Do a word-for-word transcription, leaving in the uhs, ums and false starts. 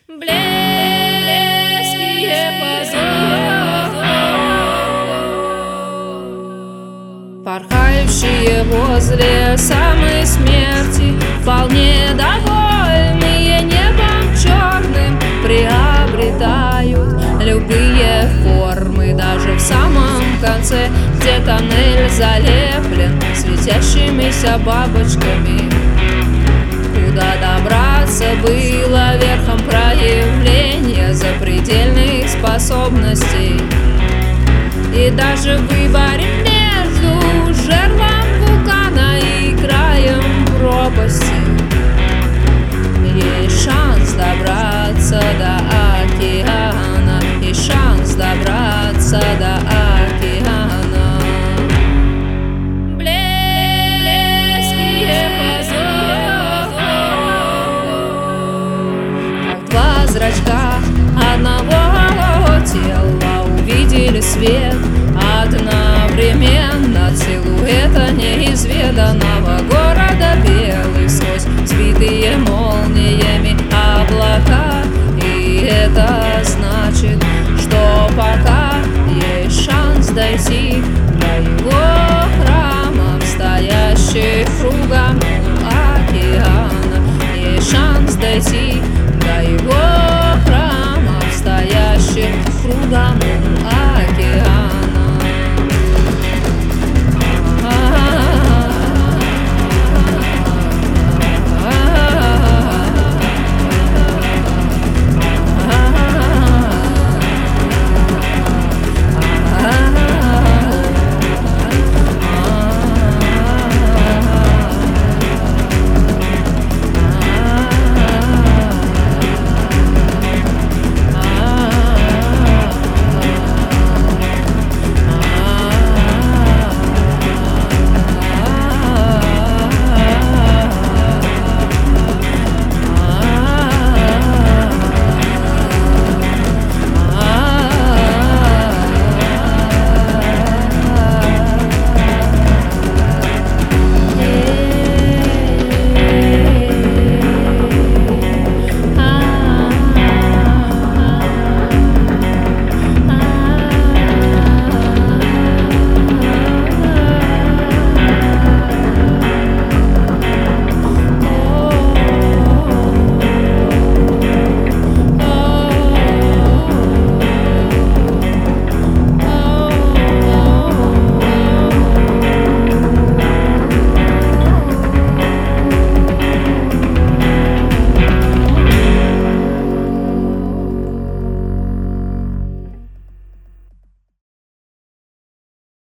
близкие позоры, порхающие возле самой смерти, вполне довольные небом черным, приобретают любые формы. Даже в самом конце, где тоннель залеплен светящимися бабочками, куда добраться было верхом проявления запредельных способностей. И даже в выборе между жерлом вулкана и краем пропасти есть шанс добраться до океана, есть шанс добраться до океана. Близкие позоры, как два зрачка одного тела увидели свет одновременно, силуэта неизведанного города белый сквозь сбитые молниями облака. И это значит, что пока есть шанс дойти до его храмов, стоящих кругом океана, есть шанс дойти